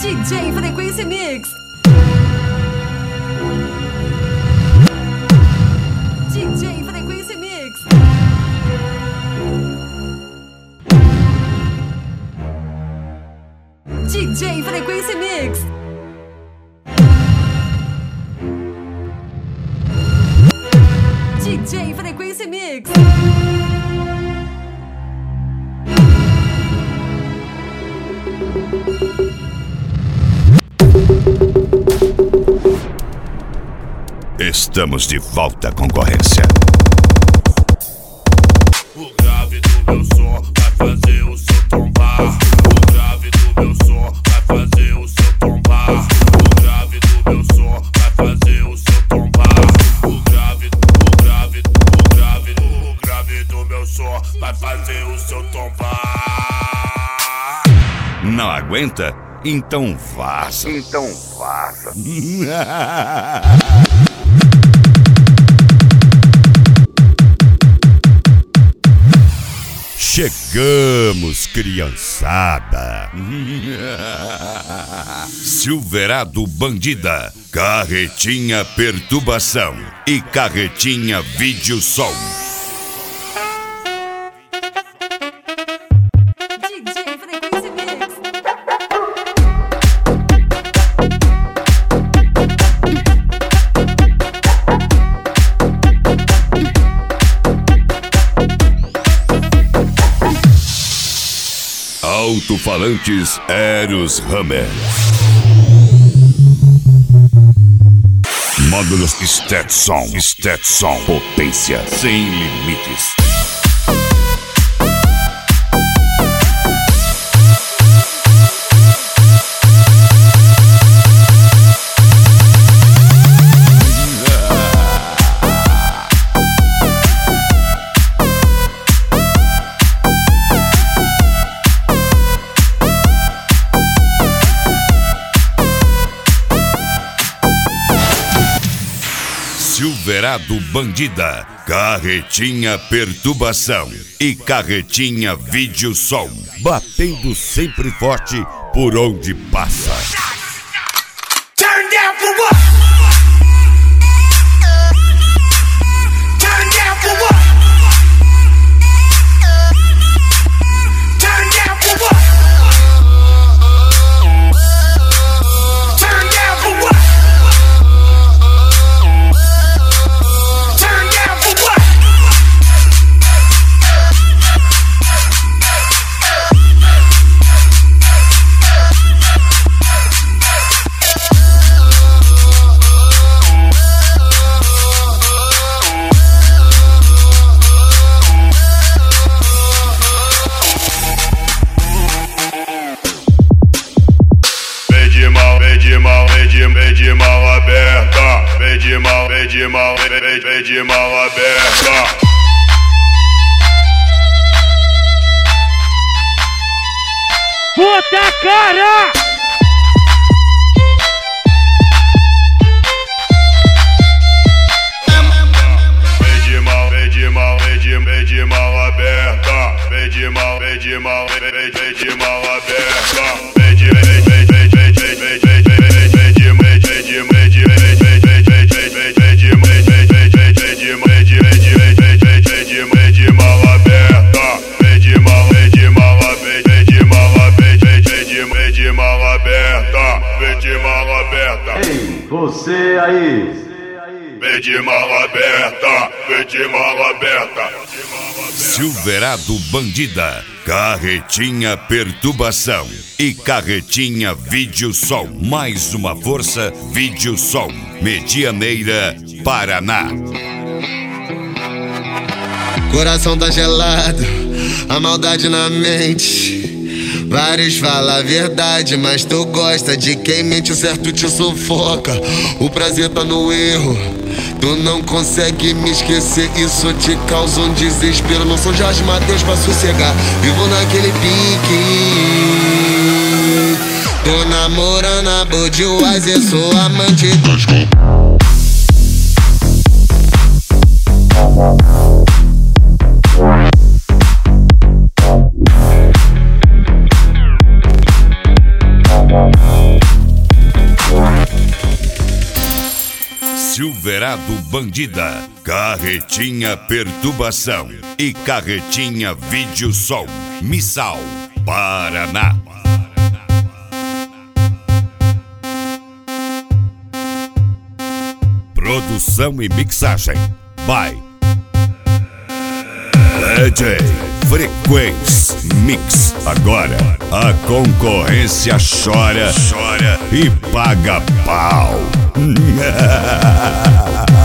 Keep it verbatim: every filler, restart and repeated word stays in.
D J Frequência Mix. D J Frequência Mix. D J Frequência Mix. D J Frequência Mix. Estamos de volta, concorrência. O grave do meu som vai fazer o seu tombar. O grave do meu som vai fazer o seu tombar. O grave do meu som vai fazer o seu tombar. O grave, o grave, o grave, o grave do meu som vai fazer o seu tombar. Não aguenta? Então vaza. Então vaza. Chegamos, criançada. Silverado Bandida, Carretinha Perturbação e Carretinha Vídeo Som. D J Frequência Mix. Alto-falantes Eros Hammer. Módulos Stetson. Stetson. Potência sem limites. Silverado Bandida, Carretinha Perturbação e Carretinha Vídeo Som, batendo sempre forte por onde passa. Turn down for what? Turn down for what? Turn down for what? Turn down for what? Turn down for what? Vem de mal, vem de mal, vem de, vem de mal aberta. Vem de mal, vem de mal, vem, vem, vem de mal aberta. Puta cara! Vem de mal, vem de mal, vem de, vem de mal aberta. Vem de mal, vem de mal, vem, vem, vem de mal aberta. Vem de, vem, vem, vem, vem, vem, vem, vem, vem, vem, vem de, vem de, vem de, vem de, vem, vem, vem, vem, vem, vem, vem de, vem, vem, vem, vem, vem, vem de, vem de, vem de, vem, vem, vem, vem de, vem de mal aberta. Vem de mal, vem de mal, vem, vem de mal, vem, vem, vem de, vem de mal aberta. Vem de mal aberta. Ei, você aí! Vem de mal aberta, vem de mal aberta. Silverado Bandida, Carretinha Perturbação e Carretinha Vídeo Som. Mais uma força, Vídeo Som. Medianeira, Paraná. Coração tá gelado, a maldade na mente. Vários falam a verdade, mas tu gosta de quem mente, o certo te sufoca. O prazer tá no erro, tu não consegue me esquecer. Isso te causa um desespero. Não sou Jorge Mateus pra sossegar, vivo naquele pique. Tô namorando a Budweiser, sou amante dos... Silverado Bandida, Carretinha Perturbação e Carretinha Vídeo Som, Missal, Paraná. Produção e mixagem by D J Frequência Mix. Agora a concorrência chora, chora e paga pau.